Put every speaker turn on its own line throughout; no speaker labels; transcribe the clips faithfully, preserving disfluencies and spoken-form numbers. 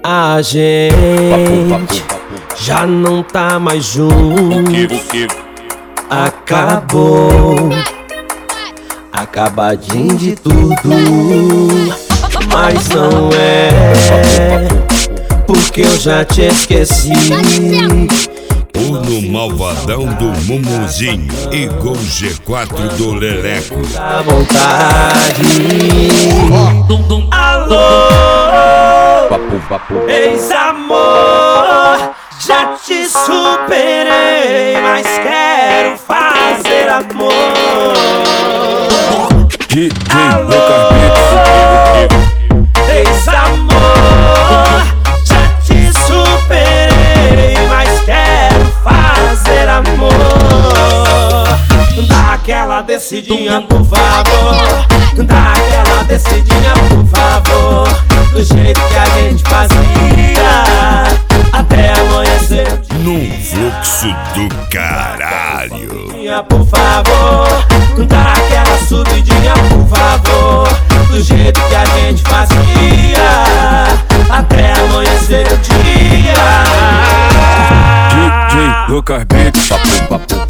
A gente já não tá mais junto. Acabou, acabadinho de tudo. Mas não é porque eu já te esqueci.
O no malvadão do Mumuzinho e com G quatro do Leleco.
Dá vontade. Alô, ex-amor, já te superei, mas quero fazer amor. Alô, ex-amor, já te superei, mas quero fazer amor. Dá aquela descidinha, por favor. Dá aquela descidinha, por favor. Do jeito que a gente fazia até amanhecer.
Num fluxo do caralho.
Por favor, dá aquela subidinha, por favor. Do jeito que a gente fazia até amanhecer o dia.
D J Lucas Beats, papo, papo.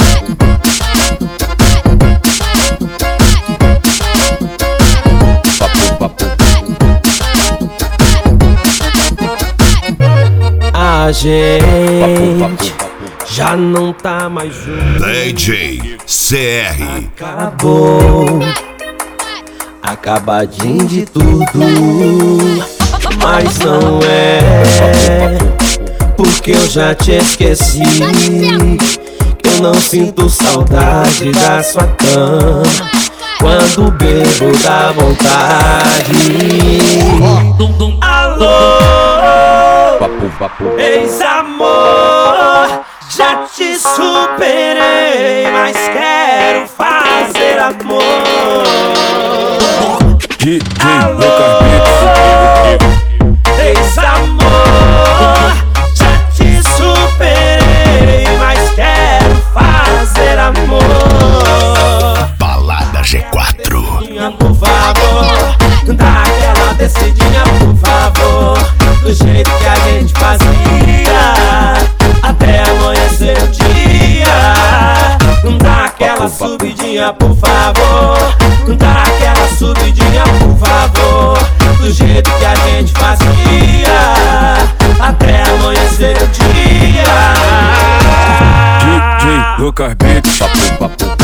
A gente já não tá mais junto.
D J C R.
Acabou, acabadinho de tudo. Mas não é porque eu já te esqueci. Eu não sinto saudade da sua cama. Quando bebo dá vontade. Alô, ex-amor, já te superei, mas quero fazer amor.
D J Lucas Beats,
ex-amor, já te superei, mas quero fazer amor.
Balada G quatro.
Por favor, dá aquela descidinha, por favor. Do jeito que a gente fazia até amanhecer o dia. Dá aquela subidinha, por favor. Dá aquela subidinha, por favor. Do jeito que a gente fazia até amanhecer o dia.
D J Lucas Beats, papo, papo.